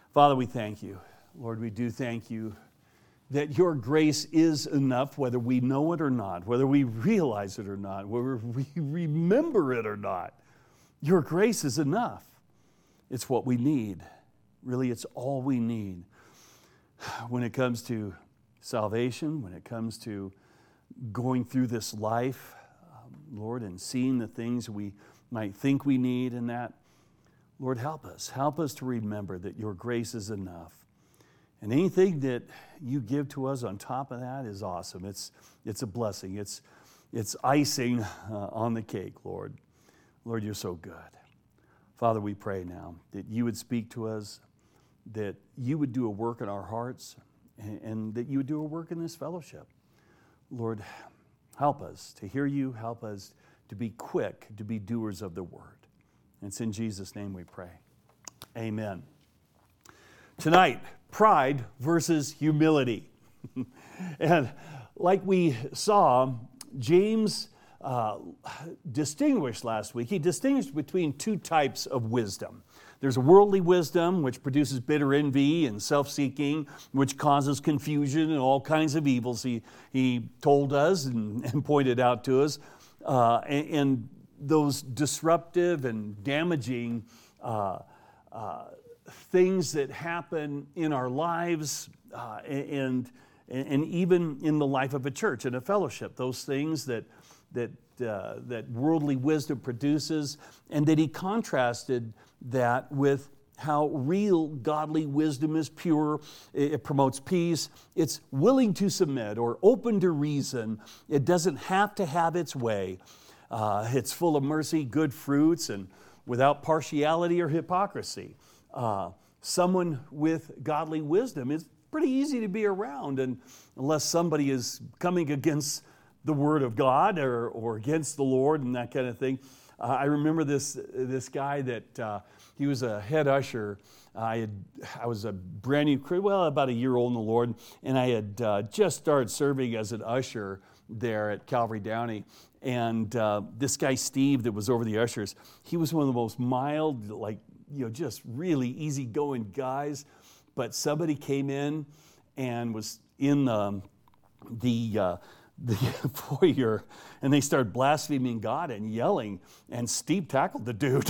Father, we thank you. Lord, we do thank you that your grace is enough, whether we know it or not, whether we realize it or not, whether we remember it or not. Your grace is enough. It's what we need. Really, it's all we need. When it comes to salvation, when it comes to going through this life, Lord, and seeing the things we might think we need in that, Lord, help us. Help us to remember that your grace is enough. And anything that you give to us on top of that is awesome. It's a blessing. It's icing on the cake, Lord. Lord, you're so good. Father, we pray now that you would speak to us, that you would do a work in our hearts, and that you would do a work in this fellowship. Lord, help us to hear you. Help us to be quick, to be doers of the word. And it's in Jesus' name we pray. Amen. Tonight, pride versus humility. And like we saw, James distinguished last week. He distinguished between two types of wisdom. There's worldly wisdom, which produces bitter envy and self-seeking, which causes confusion and all kinds of evils, he told us and pointed out to us. And those disruptive and damaging things that happen in our lives and even in the life of a church and a fellowship, those things that worldly wisdom produces, and that he contrasted that with how real godly wisdom is pure. It promotes peace. It's willing to submit or open to reason. It doesn't have to have its way. It's full of mercy, good fruits, and without partiality or hypocrisy. Someone with godly wisdom is pretty easy to be around, and unless somebody is coming against the Word of God or against the Lord and that kind of thing. I remember this guy that he was a head usher. I was a brand new, about a year old in the Lord, and I had just started serving as an usher there at Calvary Downey. And this guy Steve that was over the ushers, he was one of the most mild, just really easygoing guys. But somebody came in and was in the foyer, and they started blaspheming God and yelling, and Steve tackled the dude.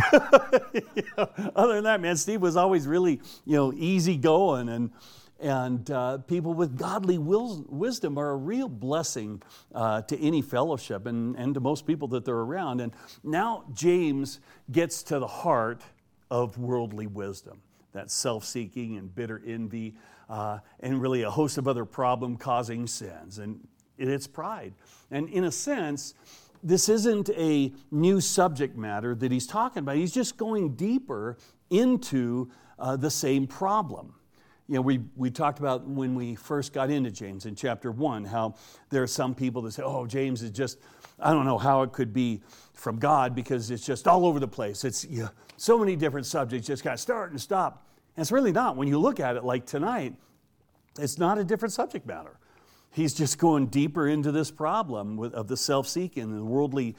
Other than that, man, Steve was always really, easygoing, and people with godly wisdom are a real blessing to any fellowship and to most people that they're around. And now James gets to the heart of worldly wisdom, that self-seeking and bitter envy, and really a host of other problem-causing sins. And it's pride. And in a sense, this isn't a new subject matter that he's talking about. He's just going deeper into the same problem. We talked about when we first got into James in chapter 1, how there are some people that say, James is just, I don't know how it could be from God because it's just all over the place. It's so many different subjects, just got to start and stop. And it's really not. When you look at it like tonight, it's not a different subject matter. He's just going deeper into this problem of the self-seeking and worldly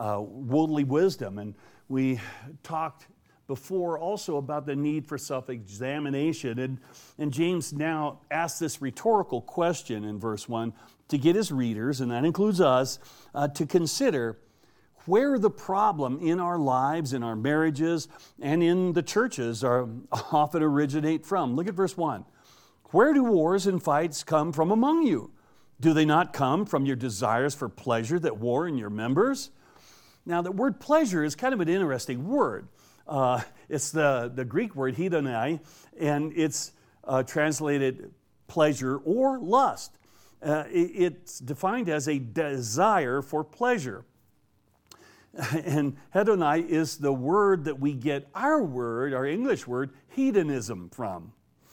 wisdom. And we talked before also about the need for self-examination. And James now asks this rhetorical question in verse 1 to get his readers, and that includes us, to consider where the problem in our lives, in our marriages, and in the churches are often originate from. Look at verse 1. Where do wars and fights come from among you? Do they not come from your desires for pleasure that war in your members? Now, the word pleasure is kind of an interesting word. It's the Greek word hedonai, and it's translated pleasure or lust. It's defined as a desire for pleasure. And hedonai is the word that we get our English word, hedonism from.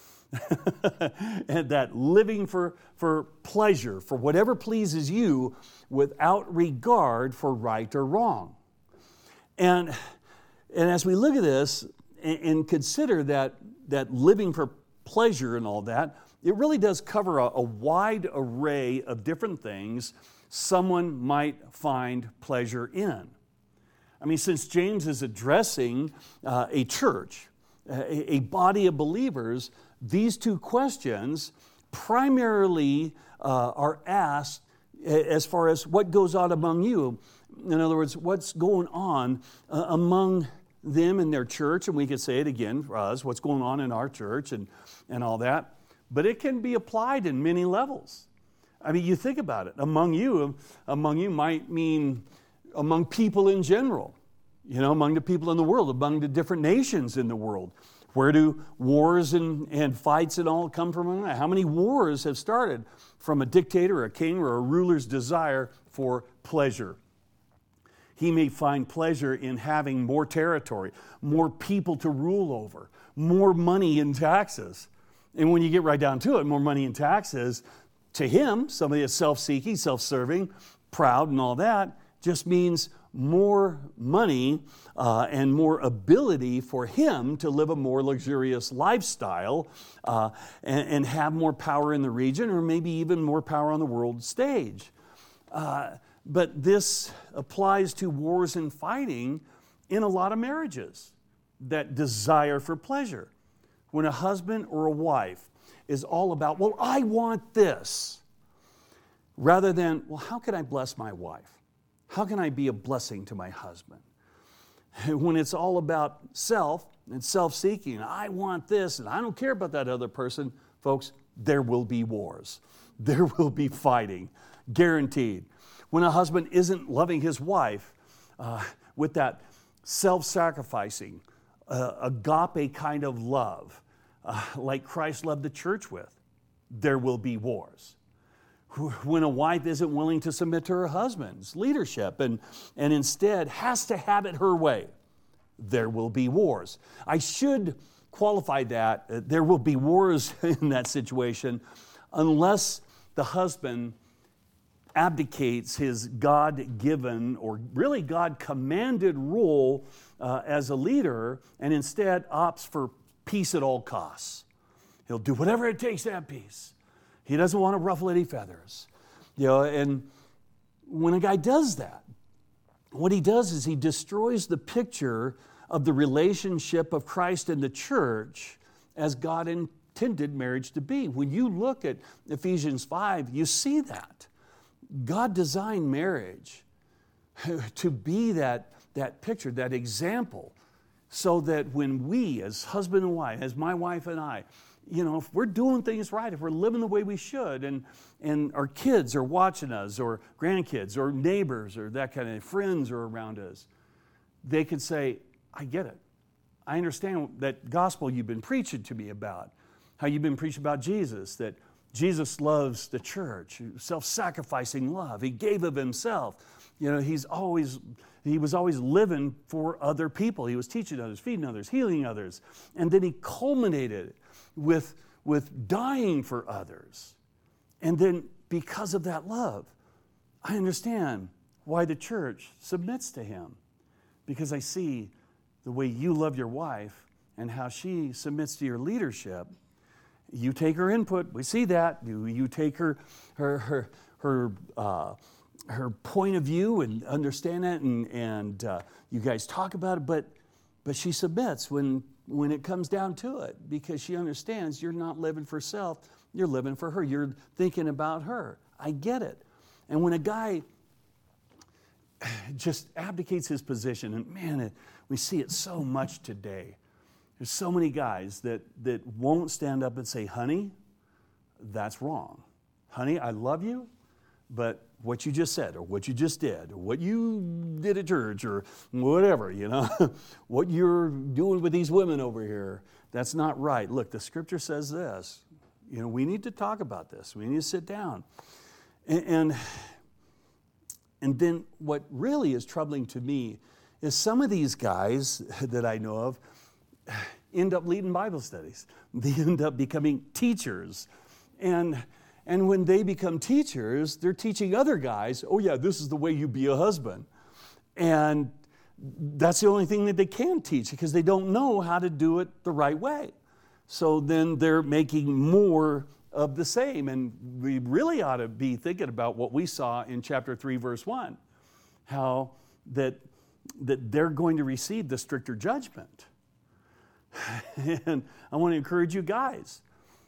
And that living for pleasure, for whatever pleases you without regard for right or wrong. And as we look at this and consider that living for pleasure and all that, it really does cover a wide array of different things someone might find pleasure in. I mean, since James is addressing a church, a body of believers, these two questions primarily are asked as far as what goes on among you. In other words, what's going on among them in their church, and we could say it again for us, what's going on in our church and all that. But it can be applied in many levels. I mean, you think about it. Among you might mean among people in general, among the people in the world, among the different nations in the world. Where do wars and fights and all come from? How many wars have started from a dictator, or a king, or a ruler's desire for pleasure? He may find pleasure in having more territory, more people to rule over, more money in taxes. And when you get right down to it, more money in taxes, to him, somebody that's self-seeking, self-serving, proud and all that, just means more money and more ability for him to live a more luxurious lifestyle and have more power in the region, or maybe even more power on the world stage. But this applies to wars and fighting in a lot of marriages, that desire for pleasure. When a husband or a wife is all about, well, I want this, rather than, well, how can I bless my wife? How can I be a blessing to my husband? When it's all about self and self-seeking, I want this and I don't care about that other person, folks, there will be wars. There will be fighting, guaranteed. When a husband isn't loving his wife with that self-sacrificing, agape kind of love, like Christ loved the church with, there will be wars. When a wife isn't willing to submit to her husband's leadership and instead has to have it her way, there will be wars. I should qualify that. There will be wars in that situation unless the husband abdicates his God-given or really God-commanded role as a leader and instead opts for peace at all costs. He'll do whatever it takes to have peace. He doesn't want to ruffle any feathers. And when a guy does that, what he does is he destroys the picture of the relationship of Christ and the church as God intended marriage to be. When you look at Ephesians 5, you see that. God designed marriage to be that picture, that example, so that when we, as husband and wife, as my wife and I, if we're doing things right, if we're living the way we should, and our kids are watching us, or grandkids, or neighbors, or that kind of friends are around us, they can say, I get it. I understand that gospel you've been preaching to me about, how you've been preaching about Jesus, that Jesus loves the church, self-sacrificing love. He gave of himself. He was always living for other people. He was teaching others, feeding others, healing others. And then he culminated with dying for others. And then because of that love, I understand why the church submits to him. Because I see the way you love your wife and how she submits to your leadership. You take her input. We see that. You take her point of view and understand that, and you guys talk about it. But she submits when it comes down to it, because she understands you're not living for self. You're living for her. You're thinking about her. I get it. And when a guy just abdicates his position, and man, we see it so much today. There's so many guys that won't stand up and say, honey, that's wrong. Honey, I love you, but what you just said, or what you just did, or what you did at church, or whatever, what you're doing with these women over here, that's not right. Look, the scripture says this. We need to talk about this. We need to sit down. And then what really is troubling to me is some of these guys that I know of end up leading Bible studies. They end up becoming teachers. And when they become teachers, they're teaching other guys, oh yeah, this is the way you be a husband. And that's the only thing that they can teach, because they don't know how to do it the right way. So then they're making more of the same. And we really ought to be thinking about what we saw in chapter 3, verse 1, how that they're going to receive the stricter judgment. And I want to encourage you guys.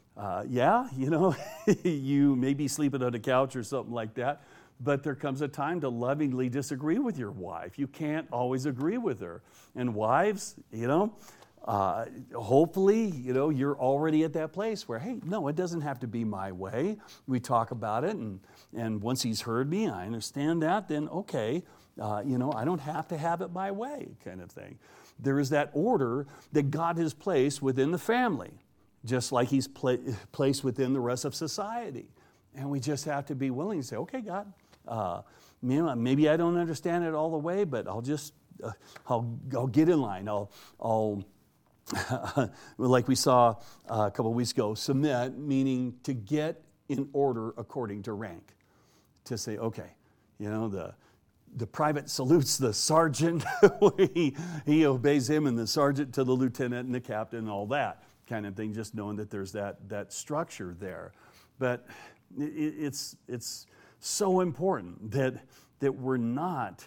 You may be sleeping on a couch or something like that, but there comes a time to lovingly disagree with your wife. You can't always agree with her. And wives, hopefully, you're already at that place where, hey, no, it doesn't have to be my way. We talk about it, and once he's heard me, I understand that, then okay, I don't have to have it my way, kind of thing. There is that order that God has placed within the family, just like he's placed within the rest of society. And we just have to be willing to say, okay, God, maybe I don't understand it all the way, but I'll just, I'll get in line. I'll like we saw a couple of weeks ago, submit, meaning to get in order according to rank. To say, okay, the private salutes the sergeant, he obeys him, and the sergeant to the lieutenant and the captain and all that kind of thing, just knowing that there's that structure there. But it's so important that we're not,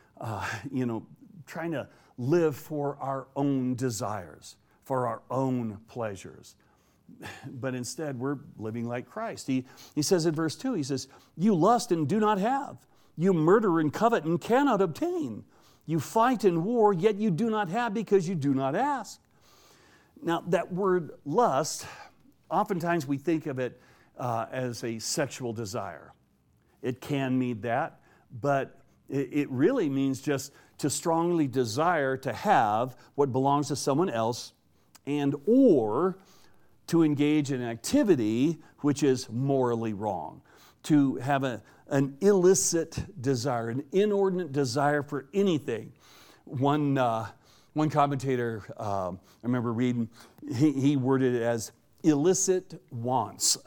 trying to live for our own desires, for our own pleasures. But instead, we're living like Christ. He says in verse 2, he says, you lust and do not have. You murder and covet and cannot obtain. You fight and war, yet you do not have because you do not ask. Now, that word lust, oftentimes we think of it as a sexual desire. It can mean that, but it really means just to strongly desire to have what belongs to someone else, and or to engage in activity which is morally wrong. To have an illicit desire, an inordinate desire for anything. One commentator, I remember reading, he worded it as illicit wants.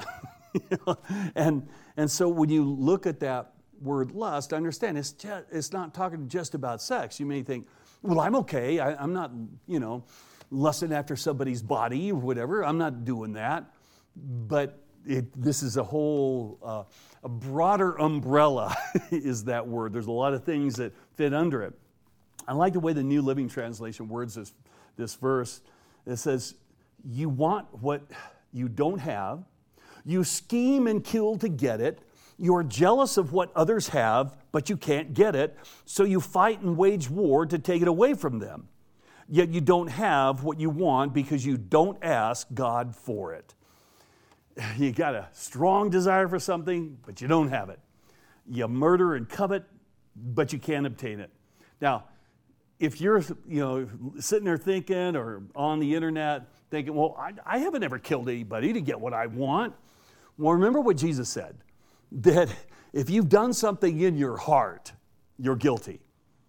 And so when you look at that word lust, understand it's not talking just about sex. You may think, well, I'm okay. I'm not, lusting after somebody's body or whatever. I'm not doing that. But this is a whole, a broader umbrella is that word. There's a lot of things that fit under it. I like the way the New Living Translation words this verse. It says, you want what you don't have. You scheme and kill to get it. You are jealous of what others have, but you can't get it. So you fight and wage war to take it away from them. Yet you don't have what you want because you don't ask God for it. You got a strong desire for something, but you don't have it. You murder and covet, but you can't obtain it. Now, if you're sitting there thinking or on the internet thinking, well, I haven't ever killed anybody to get what I want. Well, remember what Jesus said, that if you've done something in your heart, you're guilty.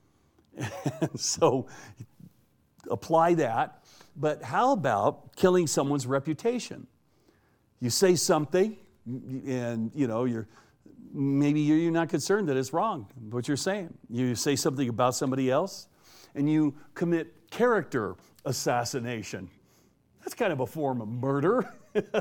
So apply that. But how about killing someone's reputation? You say something, and you're not concerned that it's wrong, what you're saying. You say something about somebody else, and you commit character assassination. That's kind of a form of murder,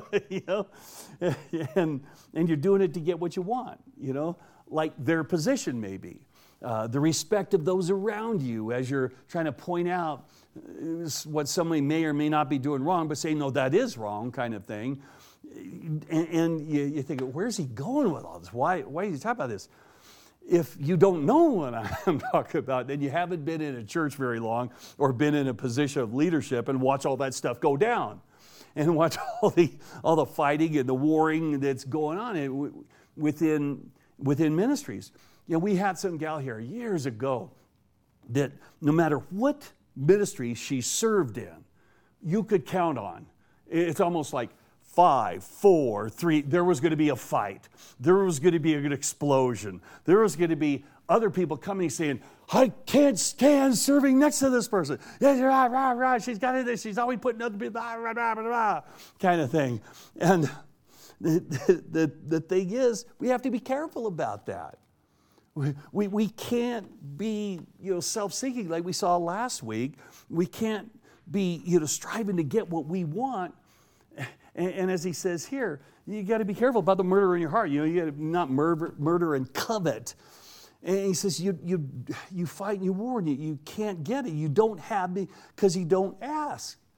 and you're doing it to get what you want, like their position maybe. The respect of those around you as you're trying to point out what somebody may or may not be doing wrong, but say, no, that is wrong, kind of thing. And you think, where's he going with all this? Why is he talking about this? If you don't know what I'm talking about, then you haven't been in a church very long or been in a position of leadership and watch all that stuff go down and watch all the fighting and the warring that's going on within ministries. We had some gal here years ago that no matter what ministry she served in, you could count on. It's almost like 5, 4, 3, there was going to be a fight. There was going to be an explosion. There was going to be other people coming saying, I can't stand serving next to this person. Rah, rah, rah. She's got it. She's always putting other people, rah, rah, rah, rah, kind of thing. And the thing is, we have to be careful about that. We can't be self-seeking like we saw last week. We can't be striving to get what we want. And as he says here, you got to be careful about the murder in your heart. You got to not murder and covet. And he says you fight and you war and you can't get it. You don't have because you don't ask.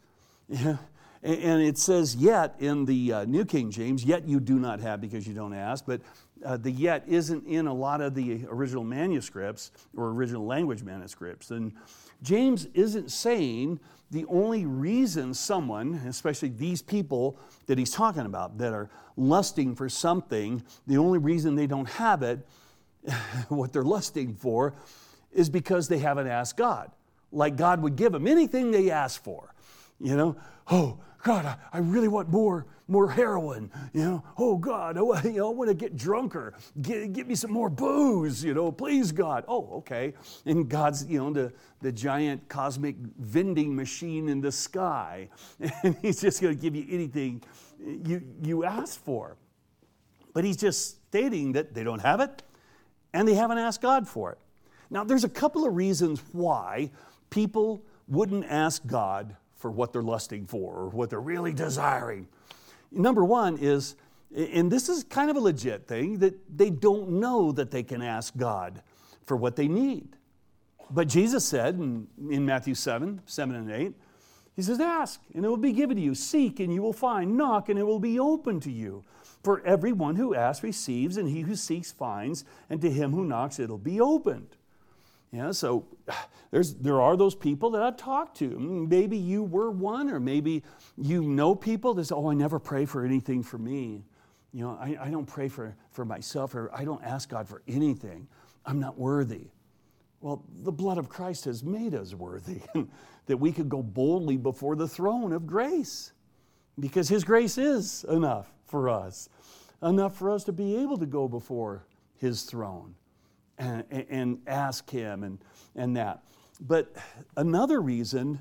Yeah. And it says yet in the New King James, yet you do not have because you don't ask, but the yet isn't in a lot of the original manuscripts or original language manuscripts. And James isn't saying the only reason someone, especially these people that he's talking about that are lusting for something, the only reason they don't have it, what they're lusting for, is because they haven't asked God. Like God would give them anything they ask for. You know, oh, God, I really want more heroin. You know, oh, God, I want to get drunker. Get me some more booze, please, God. Oh, okay. And God's, the giant cosmic vending machine in the sky. And he's just going to give you anything you ask for. But he's just stating that they don't have it and they haven't asked God for it. Now, there's a couple of reasons why people wouldn't ask God for what they're lusting for or what they're really desiring. Number one is, and this is kind of a legit thing, that they don't know that they can ask God for what they need. But Jesus said in Matthew 7 and 8, he says, ask and it will be given to you. Seek and you will find. Knock and it will be open to you. For everyone who asks receives, and he who seeks finds, and to him who knocks it'll be opened. Yeah, so there are those people that I've talked to. Maybe you were one, or maybe you know people that say, oh, I never pray for anything for me. I don't pray for myself, or I don't ask God for anything. I'm not worthy. Well, the blood of Christ has made us worthy, that we could go boldly before the throne of grace, because His grace is enough for us to be able to go before His throne and ask Him and that. But another reason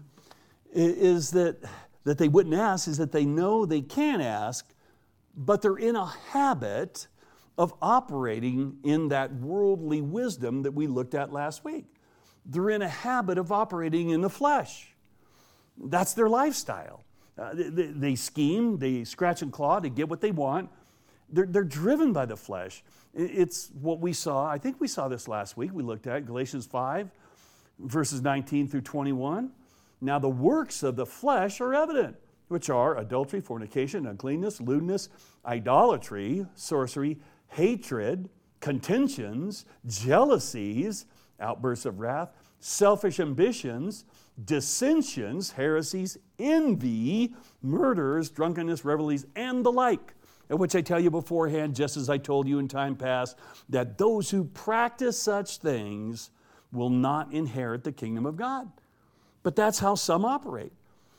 is that they wouldn't ask is that they know they can ask, but they're in a habit of operating in that worldly wisdom that we looked at last week. They're in a habit of operating in the flesh. That's their lifestyle. They scheme, they scratch and claw to get what they want. They're driven by the flesh. It's what we saw. I think we saw this last week. We looked at Galatians 5, verses 19 through 21. Now the works of the flesh are evident, which are adultery, fornication, uncleanness, lewdness, idolatry, sorcery, hatred, contentions, jealousies, outbursts of wrath, selfish ambitions, dissensions, heresies, envy, murders, drunkenness, revelries, and the like. At which I tell you beforehand, just as I told you in time past, that those who practice such things will not inherit the kingdom of God. But that's how some operate.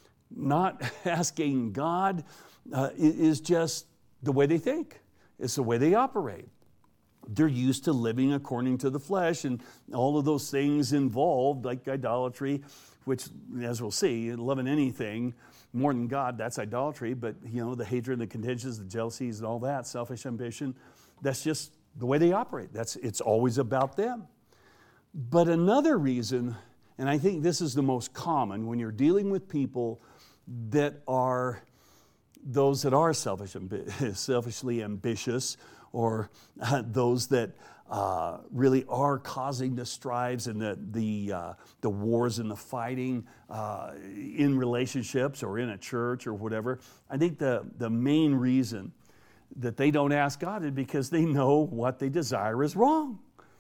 Not asking God is just the way they think. It's the way they operate. They're used to living according to the flesh, and all of those things involved, like idolatry, which, as we'll see, loving anything more than God, that's idolatry. But, the hatred, the contentions, the jealousies, and all that, selfish ambition, that's just the way they operate. It's always about them. But another reason, and I think this is the most common when you're dealing with people that are those that are selfishly ambitious, or those that really are causing the strives and the wars and the fighting in relationships or in a church or whatever. I think the main reason that they don't ask God is because they know what they desire is wrong.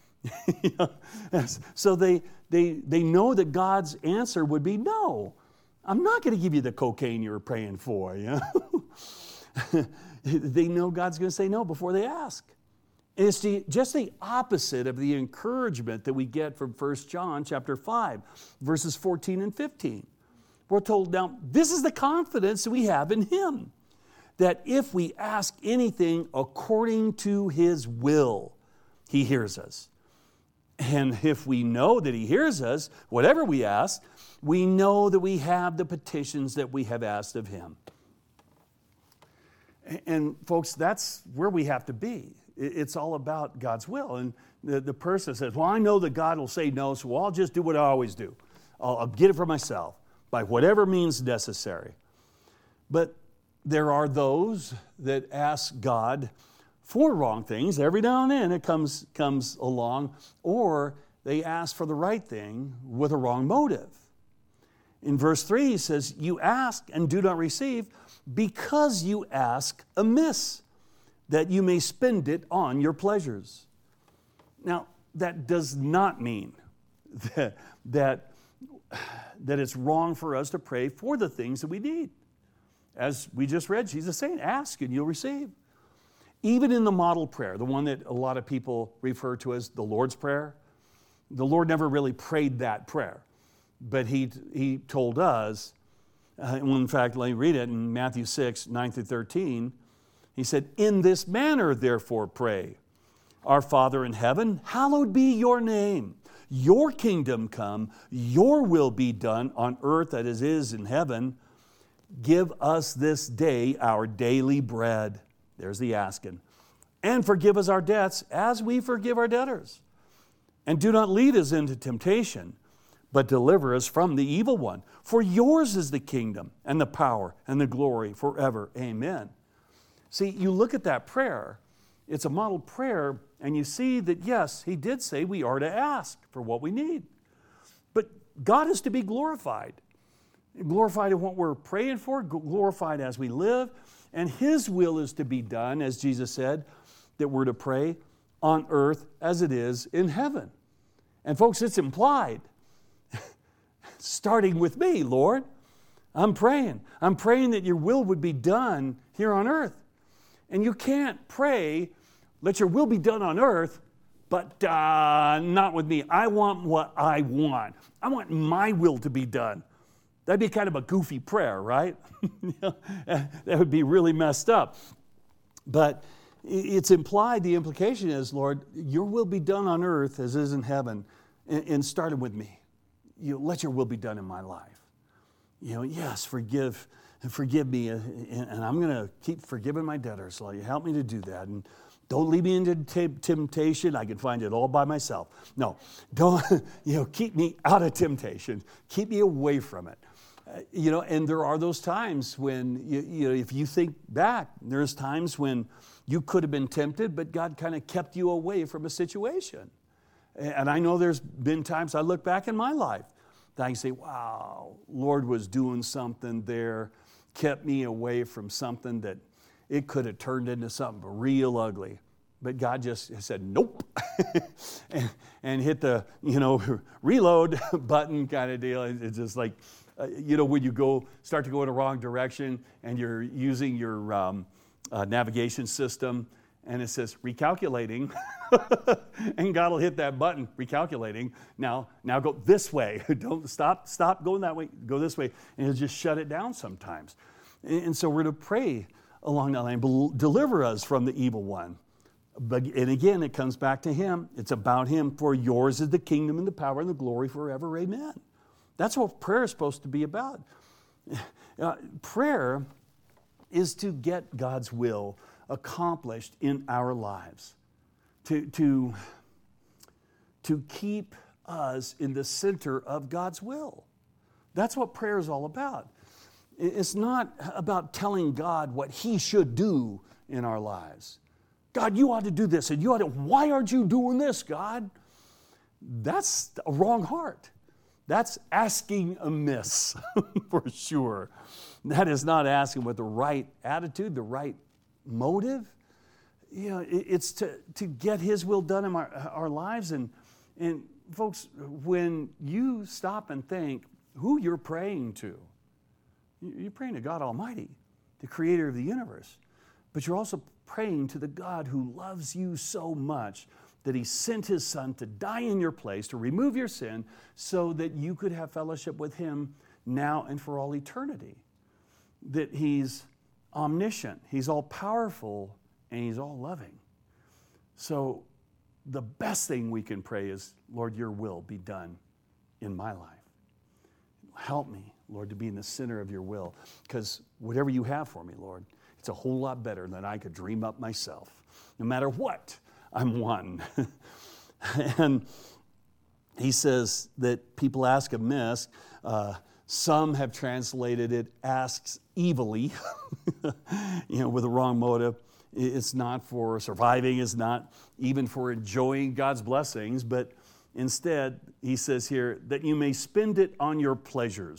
So they know that God's answer would be no. I'm not going to give you the cocaine you were praying for. They know God's going to say no before they ask. And it's just the opposite of the encouragement that we get from 1 John chapter 5, verses 14 and 15. We're told, now, this is the confidence that we have in Him, that if we ask anything according to His will, He hears us. And if we know that He hears us, whatever we ask, we know that we have the petitions that we have asked of Him. And folks, that's where we have to be. It's all about God's will. And the person says, well, I know that God will say no, so I'll just do what I always do. I'll get it for myself by whatever means necessary. But there are those that ask God for wrong things. Every now and then it comes along, or they ask for the right thing with a wrong motive. In verse 3, he says, you ask and do not receive because you ask amiss, that you may spend it on your pleasures. Now, that does not mean that it's wrong for us to pray for the things that we need. As we just read, Jesus saying, ask and you'll receive. Even in the model prayer, the one that a lot of people refer to as the Lord's Prayer, the Lord never really prayed that prayer. But he told us, in fact, let me read it in Matthew 6, 9 through 13. He said, in this manner, therefore, pray. Our Father in heaven, hallowed be your name. Your kingdom come, your will be done on earth as it is in heaven. Give us this day our daily bread. There's the asking. And forgive us our debts as we forgive our debtors. And do not lead us into temptation, but deliver us from the evil one. For yours is the kingdom and the power and the glory forever. Amen. See, you look at that prayer, it's a model prayer, and you see that, yes, he did say we are to ask for what we need. But God is to be glorified. Glorified in what we're praying for, glorified as we live, and his will is to be done, as Jesus said, that we're to pray on earth as it is in heaven. And folks, it's implied. Starting with me, Lord, I'm praying. I'm praying that your will would be done here on earth. And you can't pray, let your will be done on earth, but not with me. I want what I want. I want my will to be done. That'd be kind of a goofy prayer, right? That would be really messed up. But it's implied, the implication is, Lord, your will be done on earth as is in heaven, and starting with me. Let your will be done in my life. Yes, forgive me, and I'm going to keep forgiving my debtors. Lord, you help me to do that. And don't lead me into temptation. I can find it all by myself. No, don't, keep me out of temptation. Keep me away from it. And there are those times when, if you think back, there's times when you could have been tempted, but God kind of kept you away from a situation. And I know there's been times I look back in my life that I can say, wow, Lord was doing something there, kept me away from something that it could have turned into something real ugly. But God just said, nope, and hit the, reload button kind of deal. It's just like, when you start to go in the wrong direction and you're using your navigation system and it says recalculating, and God will hit that button, recalculating. Now go this way. Don't stop going that way. Go this way, and He'll just shut it down sometimes. And so we're to pray along that line. Deliver us from the evil one. And again, it comes back to Him. It's about Him. For yours is the kingdom and the power and the glory forever. Amen. That's what prayer is supposed to be about. Prayer is to get God's will accomplished in our lives, to keep us in the center of God's will. That's what prayer is all about. It's not about telling God what He should do in our lives. God, you ought to do this, and why aren't you doing this, God? That's a wrong heart. That's asking amiss, for sure. That is not asking with the right attitude, the right motive. It's to get His will done in our lives. And folks, when you stop and think who you're praying to, you're praying to God Almighty, the creator of the universe. But you're also praying to the God who loves you so much that He sent His Son to die in your place, to remove your sin, so that you could have fellowship with Him now and for all eternity. That He's omniscient, He's all-powerful, and He's all-loving. So the best thing we can pray is, Lord, your will be done in my life. Help me, Lord, to be in the center of your will, because whatever you have for me, Lord, it's a whole lot better than I could dream up myself. No matter what, I'm one. And he says that people ask amiss. Some have translated it, asks evilly, with the wrong motive. It's not for surviving, it's not even for enjoying God's blessings, but instead, he says here, that you may spend it on your pleasures.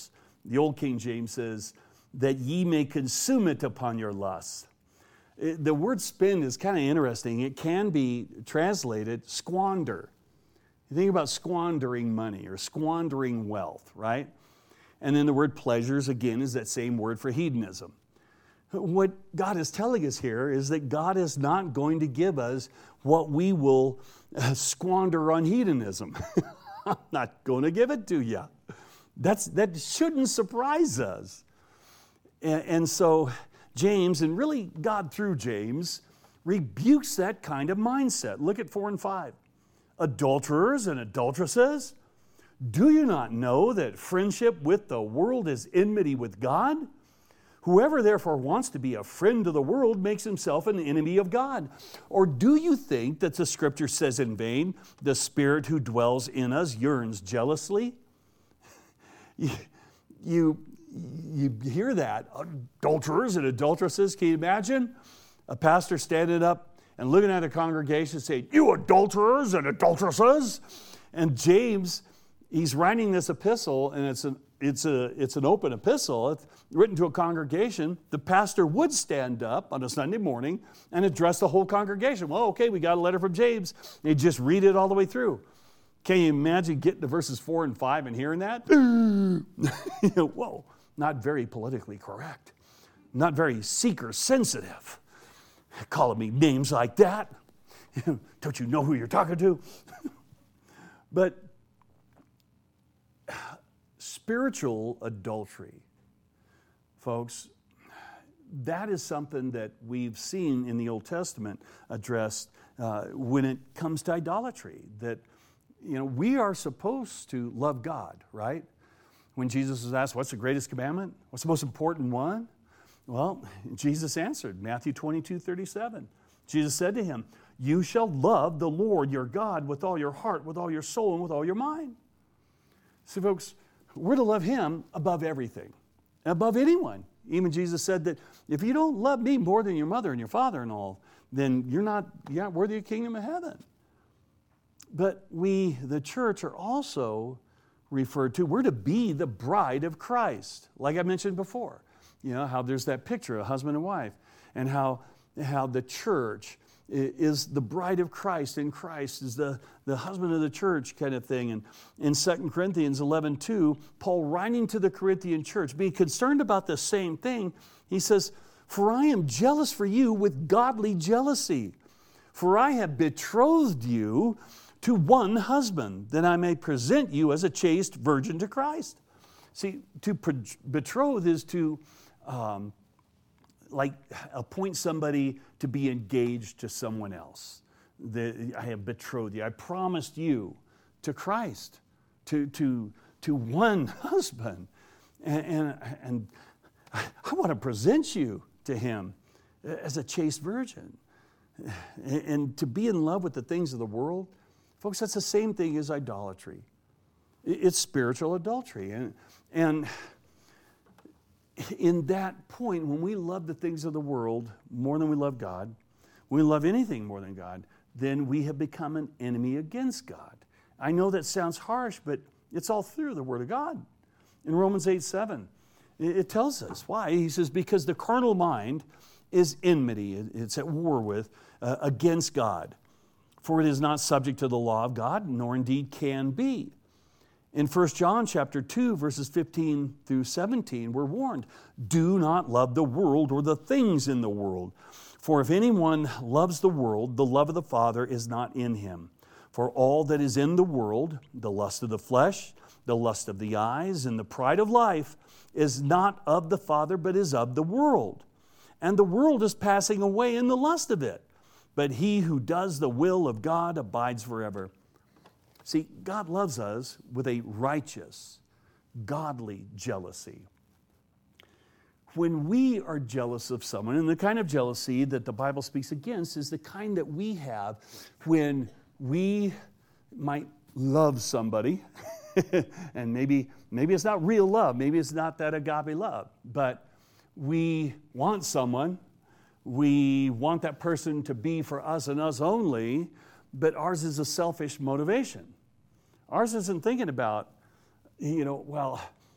The old King James says, that ye may consume it upon your lusts. The word spend is kind of interesting. It can be translated squander. You think about squandering money or squandering wealth, right? And then the word pleasures, again, is that same word for hedonism. What God is telling us here is that God is not going to give us what we will squander on hedonism. I'm not going to give it to you. That shouldn't surprise us. And so James, and really God through James, rebukes that kind of mindset. Look at 4 and 5. Adulterers and adulteresses, do you not know that friendship with the world is enmity with God? Whoever therefore wants to be a friend of the world makes himself an enemy of God. Or do you think that the Scripture says in vain, the Spirit who dwells in us yearns jealously? You hear that, adulterers and adulteresses. Can you imagine a pastor standing up and looking at a congregation saying, you adulterers and adulteresses? And James, he's writing this epistle, and it's an open epistle. It's written to a congregation. The pastor would stand up on a Sunday morning and address the whole congregation. Well, okay, we got a letter from James. They just read it all the way through. Can you imagine getting to verses 4 and 5 and hearing that? Whoa, not very politically correct. Not very seeker sensitive. Calling me names like that. Don't you know who you're talking to? But spiritual adultery, folks, that is something that we've seen in the Old Testament addressed when it comes to idolatry. That, we are supposed to love God, right? When Jesus was asked, what's the greatest commandment? What's the most important one? Well, Jesus answered, Matthew 22:37. Jesus said to him, you shall love the Lord your God with all your heart, with all your soul, and with all your mind. See, folks, we're to love Him above everything, above anyone. Even Jesus said that if you don't love me more than your mother and your father and all, then you're not worthy of the kingdom of heaven. But we, the church, are also referred to, we're to be the bride of Christ. Like I mentioned before, how there's that picture of husband and wife, and how the church is the bride of Christ, and Christ is the husband of the church kind of thing. And in 2 Corinthians 11:2, Paul, writing to the Corinthian church, being concerned about the same thing, he says, for I am jealous for you with godly jealousy, for I have betrothed you to one husband, that I may present you as a chaste virgin to Christ. See, to betroth is to appoint somebody to be engaged to someone else. I have betrothed you. I promised you to Christ, to one husband. And I want to present you to Him as a chaste virgin. And to be in love with the things of the world, folks, that's the same thing as idolatry. It's spiritual adultery. And in that point, when we love the things of the world more than we love God, when we love anything more than God, then we have become an enemy against God. I know that sounds harsh, but it's all through the Word of God. In Romans 8:7, it tells us why. He says, because the carnal mind is enmity, it's at war with, against God. For it is not subject to the law of God, nor indeed can be. In 1 John chapter 2, verses 15 through 17, we're warned, do not love the world or the things in the world. For if anyone loves the world, the love of the Father is not in him. For all that is in the world, the lust of the flesh, the lust of the eyes, and the pride of life, is not of the Father, but is of the world. And the world is passing away in the lust of it. But he who does the will of God abides forever. See, God loves us with a righteous, godly jealousy. When we are jealous of someone, and the kind of jealousy that the Bible speaks against is the kind that we have when we might love somebody, and maybe it's not real love, maybe it's not that agape love, but we want someone, we want that person to be for us and us only, but ours is a selfish motivation. Ours isn't thinking about,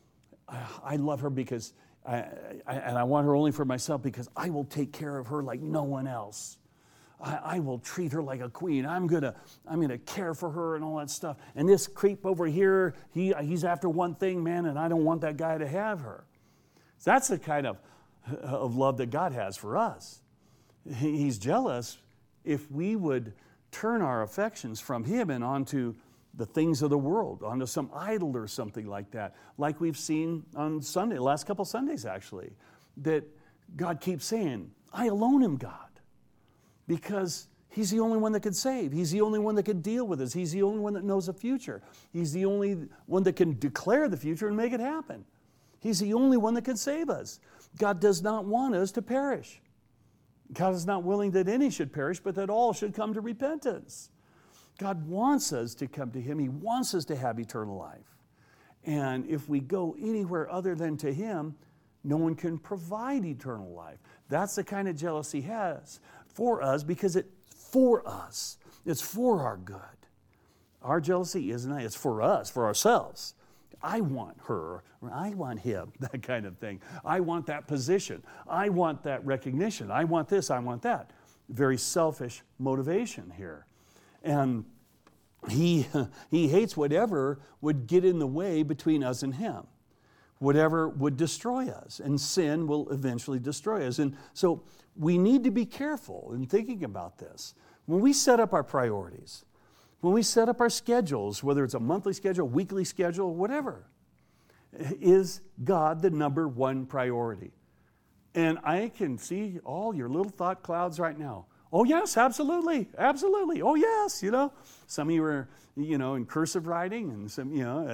I love her because I want her only for myself because I will take care of her like no one else. I will treat her like a queen. I'm gonna care for her and all that stuff. And this creep over here, he's after one thing, man, and I don't want that guy to have her. So that's the kind of love that God has for us. He's jealous if we would turn our affections from Him and onto the things of the world, onto some idol or something like that, like we've seen on Sunday, last couple Sundays actually, that God keeps saying, I alone am God. Because He's the only one that can save. He's the only one that can deal with us. He's the only one that knows the future. He's the only one that can declare the future and make it happen. He's the only one that can save us. God does not want us to perish. God is not willing that any should perish, but that all should come to repentance. God wants us to come to Him. He wants us to have eternal life. And if we go anywhere other than to Him, no one can provide eternal life. That's the kind of jealousy He has for us because it's for us. It's for our good. Our jealousy isn't it? It's for us, for ourselves. I want her, or I want him, that kind of thing. I want that position. I want that recognition. I want this, I want that. Very selfish motivation here. And he hates whatever would get in the way between us and Him. Whatever would destroy us, and sin will eventually destroy us. And so we need to be careful in thinking about this. When we set up our priorities, when we set up our schedules, whether it's a monthly schedule, weekly schedule, whatever, is God the number one priority? And I can see all your little thought clouds right now. Oh yes, absolutely, absolutely. Oh yes, Some of you are, in cursive writing, and some,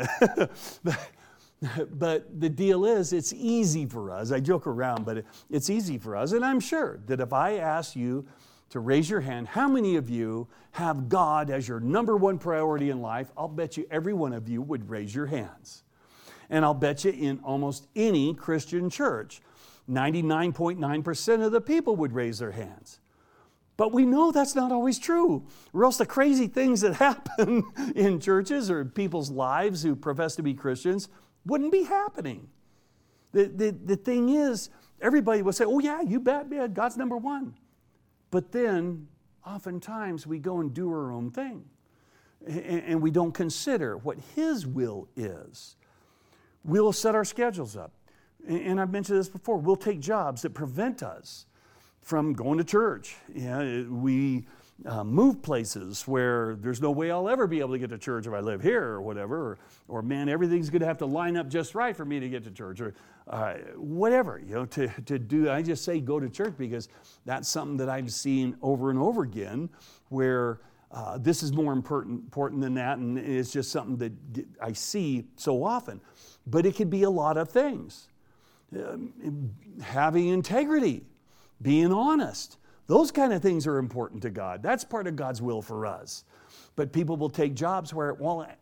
But the deal is, it's easy for us. I joke around, but it's easy for us. And I'm sure that if I ask you to raise your hand, how many of you have God as your number one priority in life? I'll bet you every one of you would raise your hands. And I'll bet you in almost any Christian church, 99.9% of the people would raise their hands. But we know that's not always true, or else the crazy things that happen in churches or people's lives who profess to be Christians wouldn't be happening. The thing is, everybody will say, oh yeah, you bet, man, God's number one. But then, oftentimes, we go and do our own thing. And we don't consider what His will is. We'll set our schedules up. And I've mentioned this before. We'll take jobs that prevent us from going to church. We move places where there's no way I'll ever be able to get to church if I live here or whatever, or man, everything's going to have to line up just right for me to get to church, or whatever, to do. I just say go to church because that's something that I've seen over and over again where this is more important than that, and it's just something that I see so often. But it could be a lot of things. Having integrity, being honest, those kind of things are important to God. That's part of God's will for us. But people will take jobs where,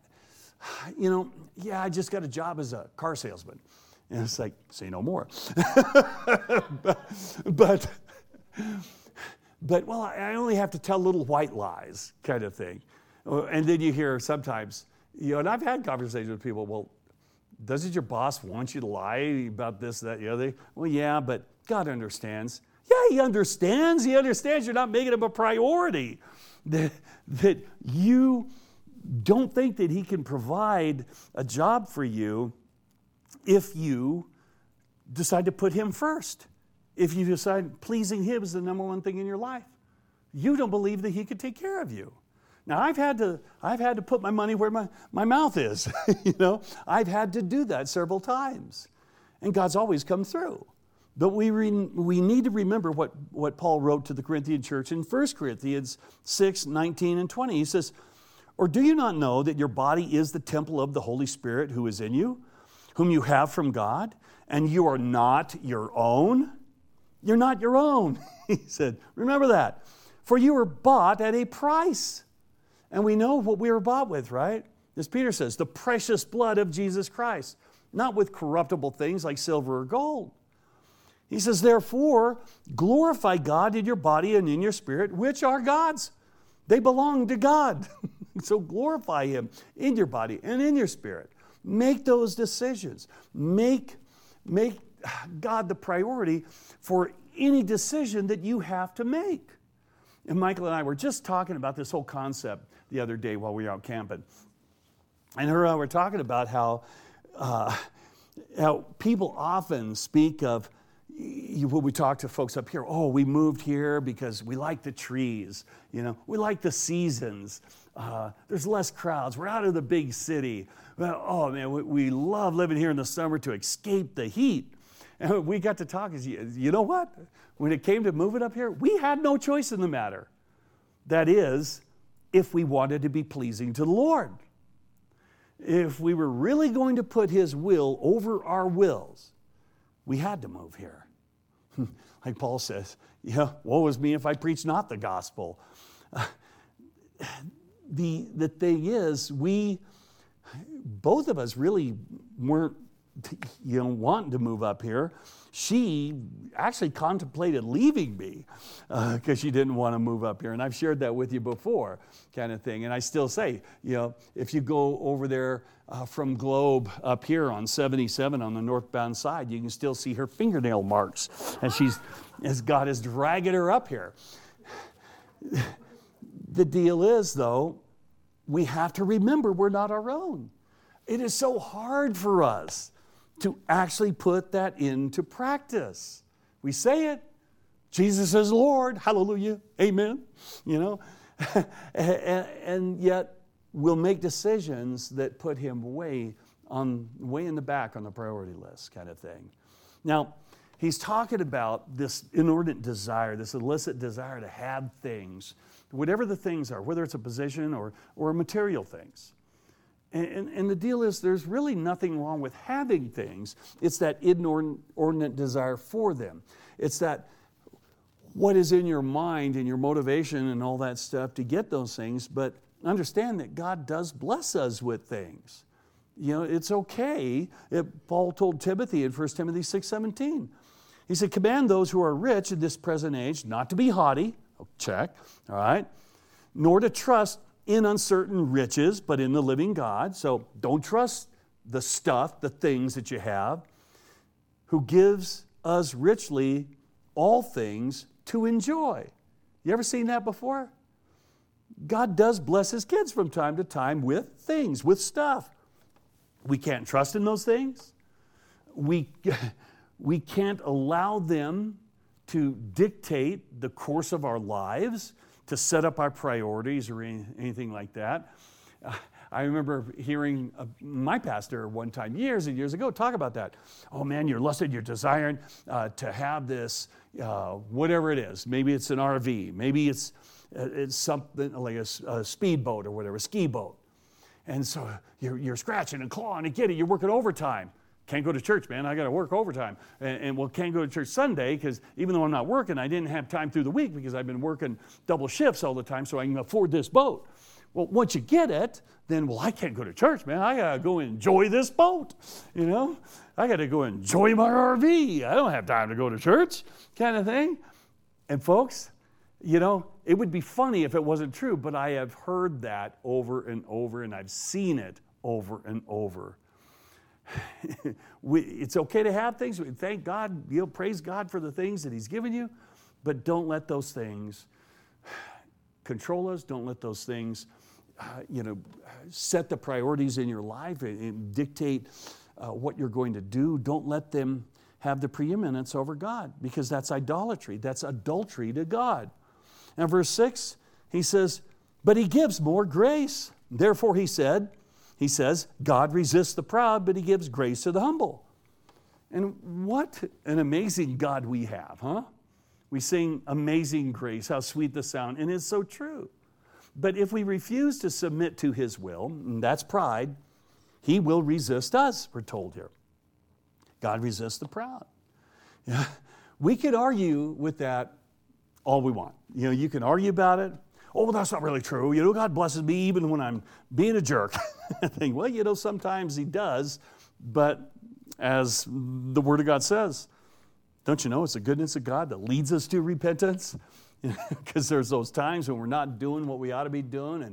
I just got a job as a car salesman. And it's like, say no more. but I only have to tell little white lies kind of thing. And then you hear sometimes, and I've had conversations with people, well, doesn't your boss want you to lie about this, that, the other? Well, yeah, but God understands. Yeah, He understands. He understands you're not making Him a priority. That you don't think that He can provide a job for you if you decide to put Him first. If you decide pleasing Him is the number one thing in your life. You don't believe that He could take care of you. Now, I've had to put my money where my mouth is. I've had to do that several times. And God's always come through. But we need to remember what Paul wrote to the Corinthian church in 1 Corinthians 6, 19 and 20. He says, or do you not know that your body is the temple of the Holy Spirit who is in you, whom you have from God, and you are not your own? You're not your own, he said. Remember that. For you were bought at a price. And we know what we were bought with, right? As Peter says, the precious blood of Jesus Christ, not with corruptible things like silver or gold. He says, therefore, glorify God in your body and in your spirit, which are God's. They belong to God. So glorify Him in your body and in your spirit. Make those decisions. Make God the priority for any decision that you have to make. And Michael and I were just talking about this whole concept the other day while we were out camping. And her and I were talking about how people often speak of, when we talk to folks up here, oh, we moved here because we like the trees, we like the seasons, there's less crowds, we're out of the big city. Well, oh man, we love living here in the summer to escape the heat. And we got to talk, you know what? When it came to moving up here, we had no choice in the matter. That is, if we wanted to be pleasing to the Lord. If we were really going to put His will over our wills, we had to move here. Like Paul says, woe is me if I preach not the gospel. The thing is, both of us really weren't wanting to move up here. She actually contemplated leaving me because she didn't want to move up here. And I've shared that with you before, kind of thing. And I still say, if you go over there from Globe up here on 77 on the northbound side, you can still see her fingernail marks as God is dragging her up here. The deal is, though, we have to remember we're not our own. It is so hard for us to actually put that into practice. We say it, Jesus is Lord, hallelujah, amen, and yet we'll make decisions that put Him way in the back on the priority list, kind of thing. Now, he's talking about this inordinate desire, this illicit desire to have things, whatever the things are, whether it's a position or material things. And the deal is, there's really nothing wrong with having things. It's that inordinate desire for them. It's that what is in your mind and your motivation and all that stuff to get those things, but understand that God does bless us with things. It's okay. Paul told Timothy in 1 Timothy 6:17. He said, command those who are rich in this present age not to be haughty, check, all right, nor to trust in uncertain riches, but in the living God. So don't trust the stuff, the things that you have, who gives us richly all things to enjoy. You ever seen that before? God does bless His kids from time to time with things, with stuff. We can't trust in those things. We can't allow them to dictate the course of our lives, to set up our priorities or anything like that. I remember hearing my pastor one time, years and years ago, talk about that. Oh man, you're lusted, you're desiring to have this, whatever it is. Maybe it's an RV. Maybe it's something like a speedboat or whatever, a ski boat. And so you're scratching and clawing to get it. You're working overtime. Can't go to church, man. I got to work overtime. And can't go to church Sunday because even though I'm not working, I didn't have time through the week because I've been working double shifts all the time so I can afford this boat. Well, once you get it, then, I can't go to church, man. I got to go enjoy this boat, I got to go enjoy my RV. I don't have time to go to church, kind of thing. And folks, it would be funny if it wasn't true, but I have heard that over and over, and I've seen it over and over. It's okay to have things. Thank God, praise God for the things that He's given you, but don't let those things control us. Don't let those things, set the priorities in your life and dictate what you're going to do. Don't let them have the preeminence over God, because that's idolatry. That's adultery to God. And verse 6, he says, but He gives more grace. Therefore, He says, God resists the proud, but He gives grace to the humble. And what an amazing God we have, huh? We sing Amazing Grace, how sweet the sound, and it's so true. But if we refuse to submit to His will, and that's pride, He will resist us, we're told here. God resists the proud. Yeah. We could argue with that all we want. You can argue about it. Oh, well, that's not really true. God blesses me even when I'm being a jerk. I think, well, sometimes He does, but as the Word of God says, don't you know it's the goodness of God that leads us to repentance? Because there's those times when we're not doing what we ought to be doing, and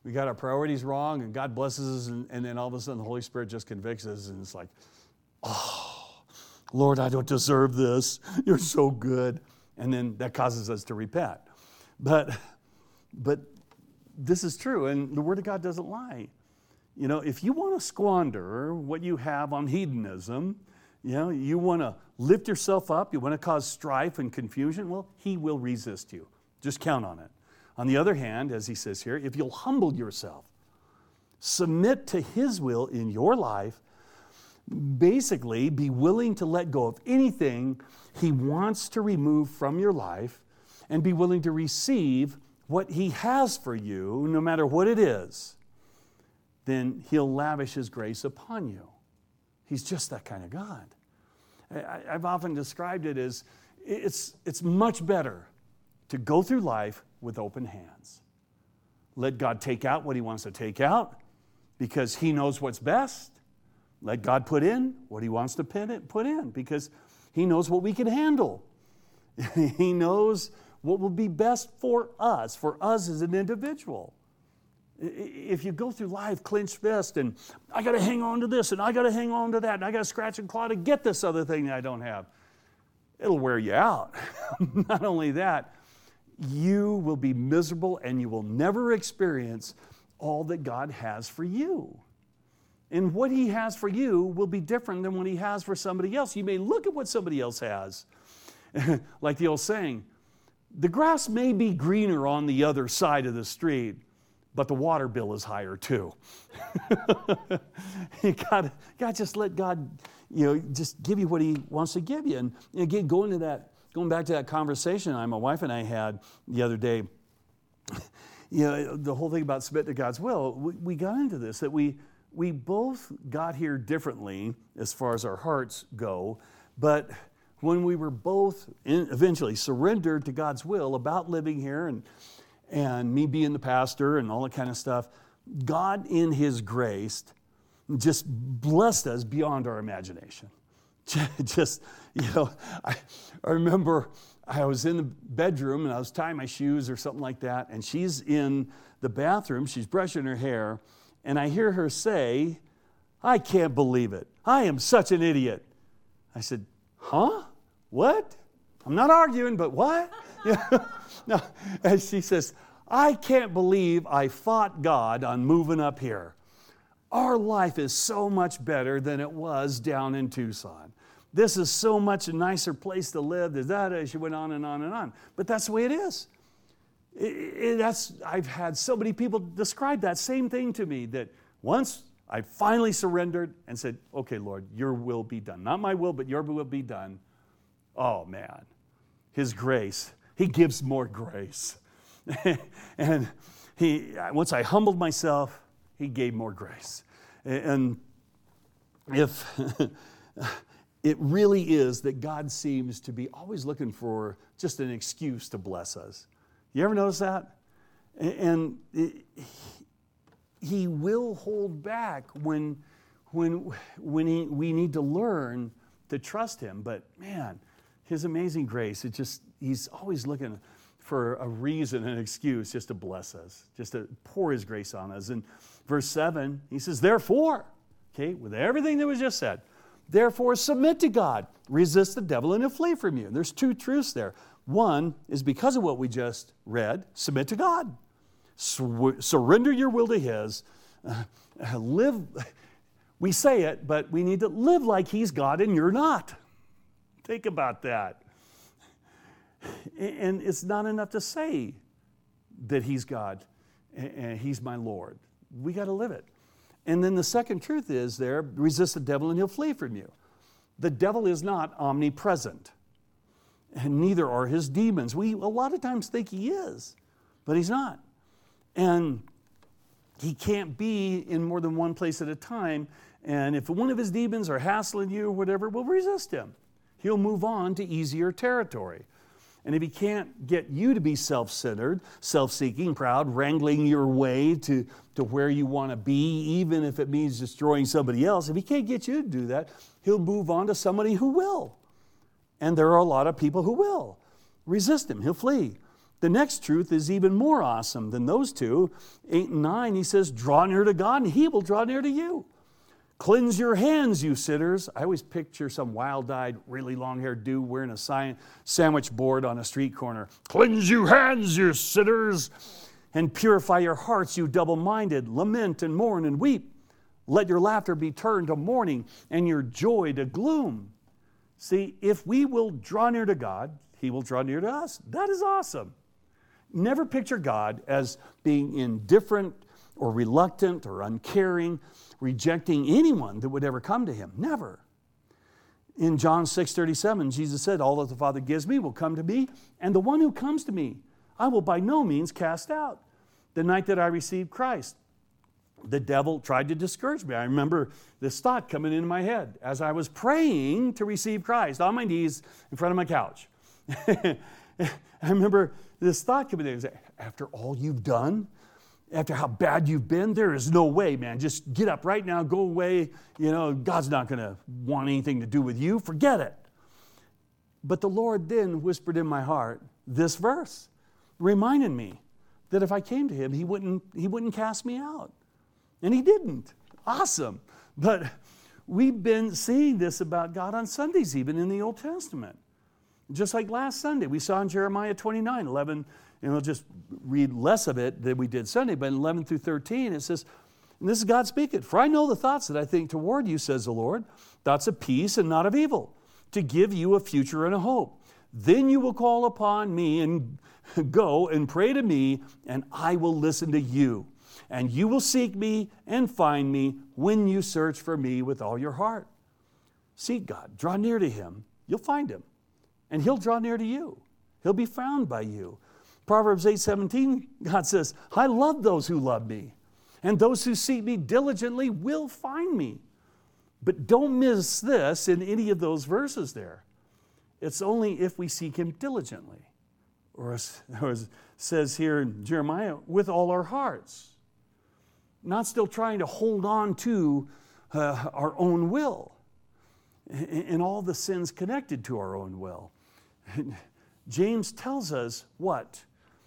we got our priorities wrong, and God blesses us, and then all of a sudden the Holy Spirit just convicts us, and it's like, oh, Lord, I don't deserve this. You're so good. And then that causes us to repent. But this is true, and the Word of God doesn't lie. You know, if you want to squander what you have on hedonism, you know, you want to lift yourself up, you want to cause strife and confusion, well, He will resist you. Just count on it. On the other hand, as he says here, if you'll humble yourself, submit to His will in your life, basically be willing to let go of anything He wants to remove from your life, and be willing to receive what He has for you, no matter what it is, then He'll lavish His grace upon you. He's just that kind of God. I've often described it as it's much better to go through life with open hands. Let God take out what He wants to take out because He knows what's best. Let God put in what He wants to put in because He knows what we can handle. He knows what will be best for us as an individual. If you go through life clenched fist and I got to hang on to this and I got to hang on to that and I got to scratch and claw to get this other thing that I don't have, it'll wear you out. Not only that, you will be miserable and you will never experience all that God has for you. And what He has for you will be different than what He has for somebody else. You may look at what somebody else has. Like the old saying, the grass may be greener on the other side of the street, but the water bill is higher too. You got to just let God, just give you what He wants to give you. And again, going back to that conversation my wife and I had the other day, the whole thing about submit to God's will, we got into this, that we both got here differently as far as our hearts go, but when we were both eventually surrendered to God's will about living here and me being the pastor and all that kind of stuff, God in His grace just blessed us beyond our imagination. I remember I was in the bedroom and I was tying my shoes or something like that, and she's in the bathroom, she's brushing her hair, and I hear her say, "I can't believe it. I am such an idiot." I said, "Huh? What? I'm not arguing, but what?" No. And she says, "I can't believe I fought God on moving up here. Our life is so much better than it was down in Tucson. This is so much a nicer place to live." She went on and on and on. But that's the way it is. I've had so many people describe that same thing to me, that once I finally surrendered and said, "Okay, Lord, your will be done. Not my will, but your will be done." Oh, man. His grace. He gives more grace. And once I humbled myself, He gave more grace. And if it really is that God seems to be always looking for just an excuse to bless us. You ever notice that? And He will hold back when we need to learn to trust Him. But man, His amazing grace, He's always looking for a reason, an excuse just to bless us, just to pour His grace on us. And verse 7, He says, therefore, okay, with everything that was just said, therefore submit to God, resist the devil and he'll flee from you. And there's two truths there. One is because of what we just read, submit to God. Surrender your will to His. Live, we say it, but we need to live like He's God and you're not. Think about that. And it's not enough to say that He's God and He's my Lord. We got to live it. And then the second truth is there, resist the devil and he'll flee from you. The devil is not omnipresent, and neither are his demons. We a lot of times think he is, but he's not. And he can't be in more than one place at a time. And if one of his demons are hassling you or whatever, well, resist him. He'll move on to easier territory. And if he can't get you to be self-centered, self-seeking, proud, wrangling your way to where you want to be, even if it means destroying somebody else, if he can't get you to do that, he'll move on to somebody who will. And there are a lot of people who will. Resist him, he'll flee. The next truth is even more awesome than those two. 8 and 9, he says, draw near to God and he will draw near to you. Cleanse your hands, you sinners. I always picture some wild-eyed, really long-haired dude wearing a sandwich board on a street corner. Cleanse your hands, you sinners, and purify your hearts, you double-minded. Lament and mourn and weep. Let your laughter be turned to mourning and your joy to gloom. See, if we will draw near to God, he will draw near to us. That is awesome. Never picture God as being indifferent or reluctant or uncaring, rejecting anyone that would ever come to him. Never. In John 6:37, Jesus said, all that the Father gives me will come to me, and the one who comes to me, I will by no means cast out. The night that I received Christ, the devil tried to discourage me. I remember this thought coming into my head as I was praying to receive Christ on my knees in front of my couch. I remember this thought coming in. After all you've done, after how bad you've been, there is no way, man. Just get up right now, go away. God's not going to want anything to do with you. Forget it. But the Lord then whispered in my heart this verse, reminding me that if I came to him, he wouldn't cast me out. And he didn't. Awesome. But we've been seeing this about God on Sundays, even in the Old Testament. Just like last Sunday, we saw in Jeremiah 29:11, and we'll just read less of it than we did Sunday, but in 11 through 13, it says, and this is God speaking, for I know the thoughts that I think toward you, says the Lord, thoughts of peace and not of evil, to give you a future and a hope. Then you will call upon me and go and pray to me, and I will listen to you. And you will seek me and find me when you search for me with all your heart. Seek God, draw near to him, you'll find him. And he'll draw near to you. He'll be found by you. Proverbs 8:17, God says, I love those who love me, and those who seek me diligently will find me. But don't miss this in any of those verses there. It's only if we seek him diligently. Or as it says here in Jeremiah, with all our hearts. Not still trying to hold on to our own will and all the sins connected to our own will. James tells us what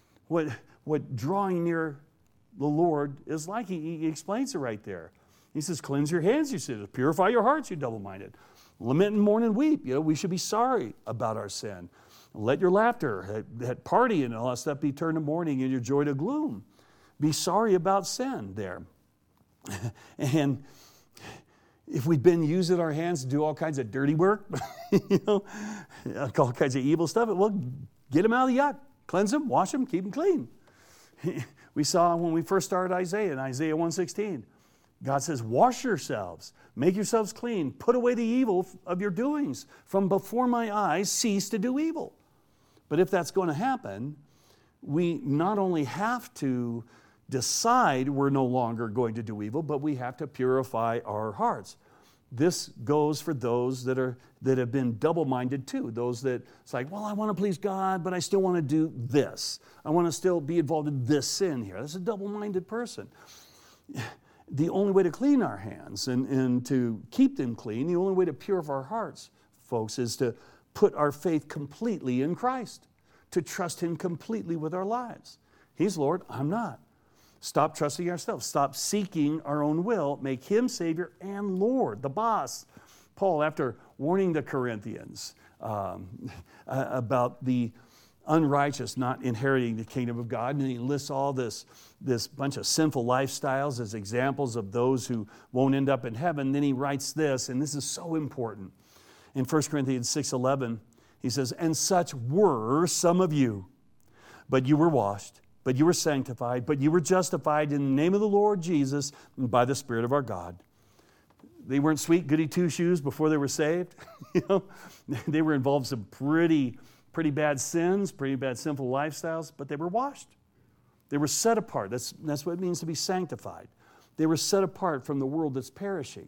drawing near the Lord is like. He explains it right there. He says, cleanse your hands, you sinners. Purify your hearts, you double-minded. Lament and mourn and weep. We should be sorry about our sin. Let your laughter at party and all that stuff be turned to mourning and your joy to gloom. Be sorry about sin there. And if we've been using our hands to do all kinds of dirty work, all kinds of evil stuff, well, get them out of the yuck. Cleanse them, wash them, keep them clean. We saw when we first started Isaiah, in Isaiah 1:16, God says, wash yourselves, make yourselves clean, put away the evil of your doings. From before my eyes, cease to do evil. But if that's going to happen, we not only have to decide we're no longer going to do evil, but we have to purify our hearts. This goes for those that have been double-minded too. Those that it's like, well, I want to please God, but I still want to do this. I want to still be involved in this sin here. That's a double-minded person. The only way to clean our hands and to keep them clean, the only way to purify our hearts, folks, is to put our faith completely in Christ, to trust him completely with our lives. He's Lord, I'm not. Stop trusting ourselves. Stop seeking our own will. Make him Savior and Lord, the boss. Paul, after warning the Corinthians about the unrighteous not inheriting the kingdom of God, and he lists all this bunch of sinful lifestyles as examples of those who won't end up in heaven, then he writes this, and this is so important. In 1 Corinthians 6:11, he says, and such were some of you, but you were washed, but you were sanctified, but you were justified in the name of the Lord Jesus and by the Spirit of our God. They weren't sweet goody two-shoes before they were saved. They were involved in some pretty bad sins, pretty bad sinful lifestyles, but they were washed. They were set apart. That's what it means to be sanctified. They were set apart from the world that's perishing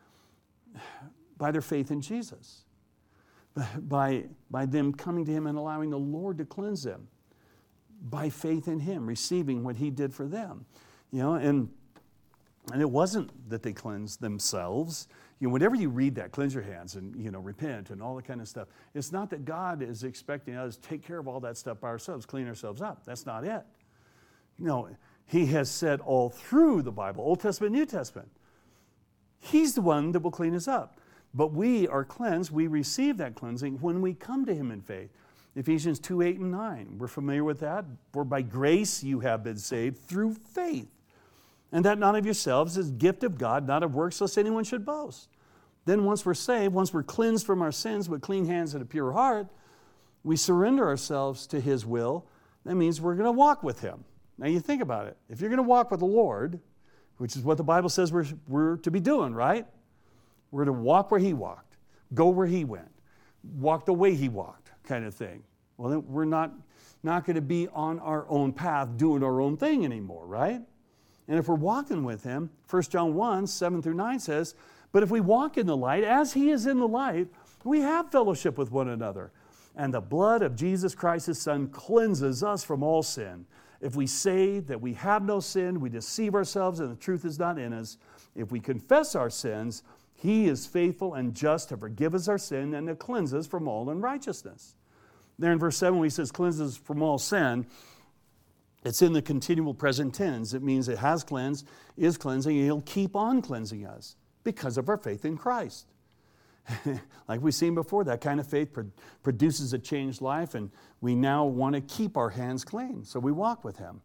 by their faith in Jesus, by them coming to him and allowing the Lord to cleanse them. By faith in him, receiving what he did for them. And it wasn't that they cleansed themselves. whenever you read that, cleanse your hands and, repent and all that kind of stuff, it's not that God is expecting us to take care of all that stuff by ourselves, clean ourselves up. That's not it. No, he has said all through the Bible, Old Testament, New Testament, he's the one that will clean us up. But we are cleansed, we receive that cleansing when we come to him in faith. Ephesians 2, 8, and 9, we're familiar with that. For by grace you have been saved through faith. And that not of yourselves is a gift of God, not of works, lest anyone should boast. Then once we're saved, once we're cleansed from our sins with clean hands and a pure heart, we surrender ourselves to his will. That means we're going to walk with him. Now you think about it. If you're going to walk with the Lord, which is what the Bible says we're to be doing, right? We're to walk where he walked, go where he went, walk the way he walked, kind of thing. Well, then we're not going to be on our own path doing our own thing anymore, right? And if we're walking with him, 1 John 1, 7 through 9 says, but if we walk in the light, as he is in the light, we have fellowship with one another. And the blood of Jesus Christ, his Son, cleanses us from all sin. If we say that we have no sin, we deceive ourselves and the truth is not in us. If we confess our sins, he is faithful and just to forgive us our sin and to cleanse us from all unrighteousness. There in verse 7 when he says cleanse us from all sin, it's in the continual present tense. It means it has cleansed, is cleansing, and he'll keep on cleansing us because of our faith in Christ. Like we've seen before, that kind of faith produces a changed life, and we now want to keep our hands clean, so we walk with him.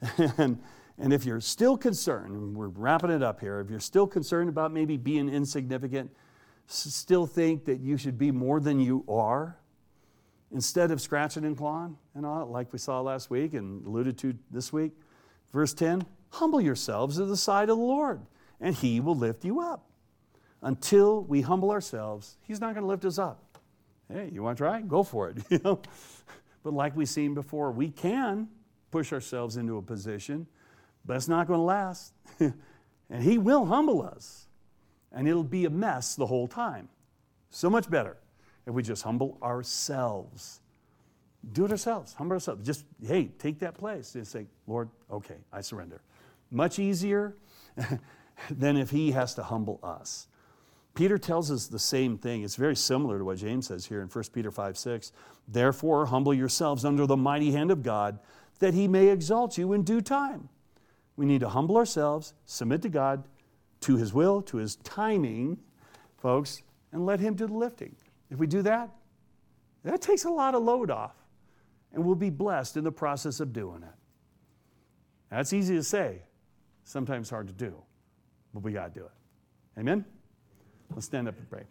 And if you're still concerned, and we're wrapping it up here, if you're still concerned about maybe being insignificant, still think that you should be more than you are, instead of scratching and clawing and all, like we saw last week and alluded to this week, verse 10, humble yourselves at the sight of the Lord, and he will lift you up. Until we humble ourselves, he's not going to lift us up. Hey, you want to try? Go for it. But like we've seen before, we can push ourselves into a position, but it's not going to last. And he will humble us, and it'll be a mess the whole time. So much better if we just humble ourselves. Do it ourselves. Humble ourselves. Just, hey, take that place. Just say, Lord, okay, I surrender. Much easier than if he has to humble us. Peter tells us the same thing. It's very similar to what James says here in 1 Peter 5, 6. Therefore, humble yourselves under the mighty hand of God, that he may exalt you in due time. We need to humble ourselves, submit to God, to his will, to his timing, folks, and let him do the lifting. If we do that, that takes a lot of load off, and we'll be blessed in the process of doing it. That's easy to say, sometimes hard to do, but we got to do it. Amen? Let's stand up and pray.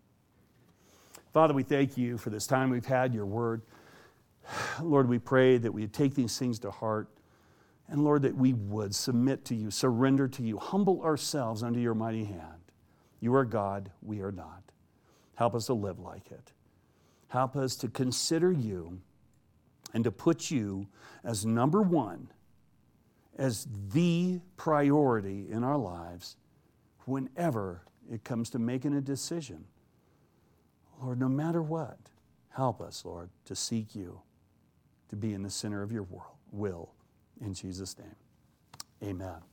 Father, we thank you for this time we've had, your word. Lord, we pray that we take these things to heart, and Lord, that we would submit to you, surrender to you, humble ourselves under your mighty hand. You are God, we are not. Help us to live like it. Help us to consider you and to put you as number one, as the priority in our lives whenever it comes to making a decision. Lord, no matter what, help us, Lord, to seek you, to be in the center of your will. In Jesus' name, amen.